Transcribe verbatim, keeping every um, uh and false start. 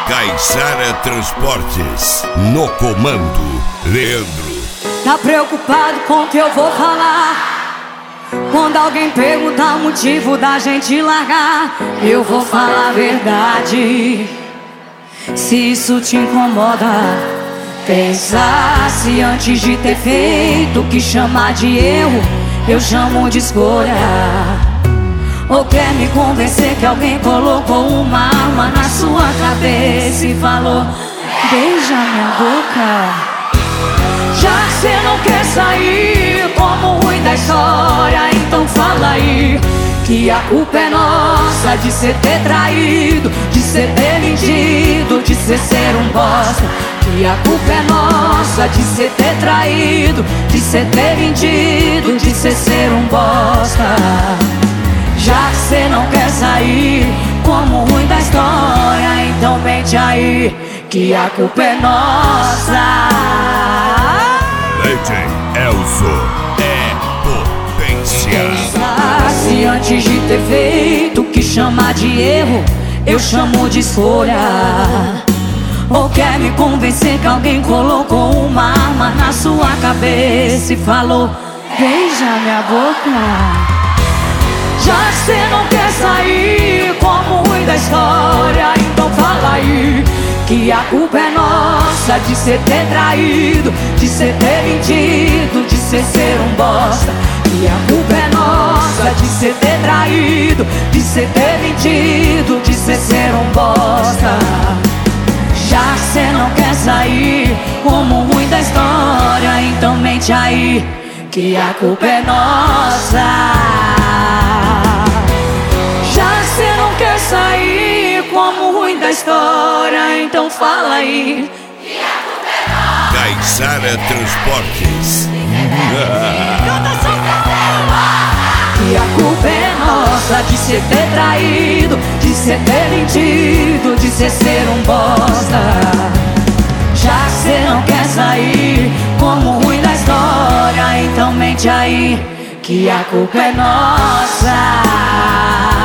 Caiçara Transportes, no comando, Leandro. Tá preocupado com o que eu vou falar? Quando alguém perguntar o motivo da gente largar, eu vou falar a verdade. Se isso te incomoda, pensasse antes de ter feito o que chamar de erro, eu chamo de escolha. Ou quer me convencer que alguém colocou uma arma na sua cabeça e falou: beija minha boca. Já que cê não quer sair como ruim da história, então fala aí que a culpa é nossa de cê ter traído, de cê ter mentido, de cê ser um bosta. Que a culpa é nossa de cê ter traído, de cê ter mentido, de cê ser um bosta. Já que cê não quer sair como ruim da história, então mente aí que a culpa é nossa. Leite Elso é potência. Pensasse antes de ter feito o que chamar de erro, eu chamo de escolha. Ou quer me convencer que alguém colocou uma arma na sua cabeça e falou: beija minha boca. Já que cê não quer sair como ruim da história, então fala aí que a culpa é nossa de cê ter traído, de cê ter mentido, de cê ser um bosta. Que a culpa é nossa de cê ter traído, de cê ter mentido, de cê ser um bosta. Já que cê não quer sair como ruim da história, então mente aí que a culpa é nossa. Sair como ruim da história, então fala aí que a culpa é nossa. Caiçara Transportes. Que a culpa é nossa de cê ter traído, de cê ter mentido, de cê ser um bosta. Já que cê não quer sair como ruim da história, então mente aí que a culpa é nossa.